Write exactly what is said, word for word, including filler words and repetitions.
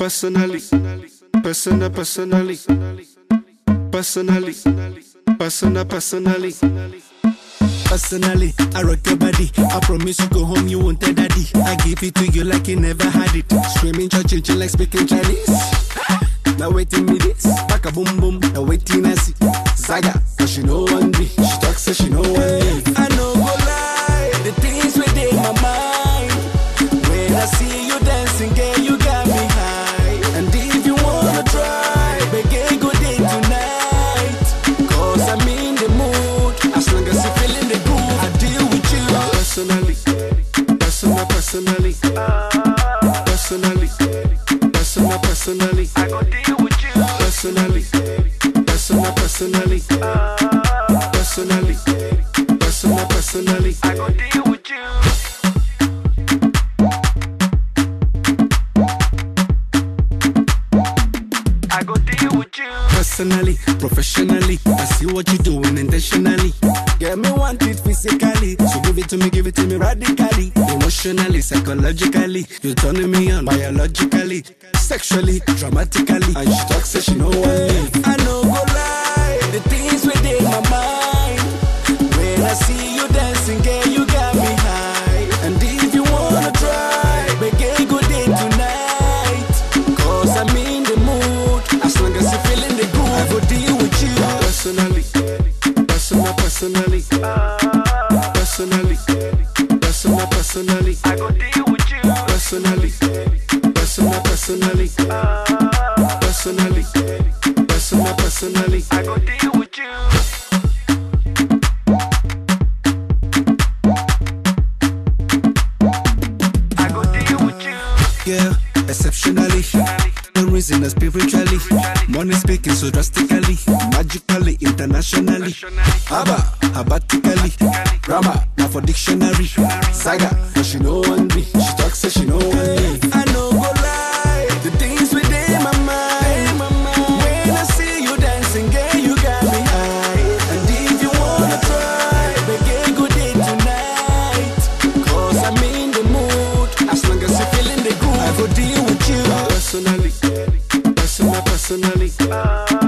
personally, personal, personally, personally, personal, personally. Personally, I rock your body. I promise you go home, you won't tell daddy. I give it to you like you never had it. Screaming, church, like speaking Chinese. Now waiting me this, back a boom boom. Now waiting I see Zaga, cause she know one me. She talks so she know one me. I know go lie, the things within my mind. When I see you dancing, girl, you got me high. And if you wanna try, begin good day tonight. Cause I'm in the mood, as long as you feeling the good, I deal with you. Personally, personal, personally, personally, personal, personally. I go deal with you. Personally, personal, personally, personally, personal, personally. I go deal with you. I go deal with you. Personally, professionally, I see what you're doing intentionally. Get me want it physically, so give it to me, give it to me radically. Emotionally, psychologically, you're turning me on biologically, sexually, dramatically. And she talks, say she know what I know go lie, the things within my mind. When I see you dancing, girl, you got me high. And if you wanna try, begin good day tonight. Cause I'm in the mood, as long as you're feeling the good, I go deal with you. Personally, personal, personally, personally, personal, personally. I go deal with you. Personally, personal, personally, personally, personal, personally. I go deal with you. I go deal with you. Yeah, exceptionally, the reason is spiritually. Money speaking so drastically, magically, internationally. Abba, abatically, grammar, now for dictionary. Saga, cause she know one me. She talks, say she know one me. I know go lie, the things within my mind. When I see you dancing, girl, you got me high. And if you wanna try, begin good day tonight. Cause I'm in the mood, as long as you're feeling the good, I go deal with you. Personally, personal, personally,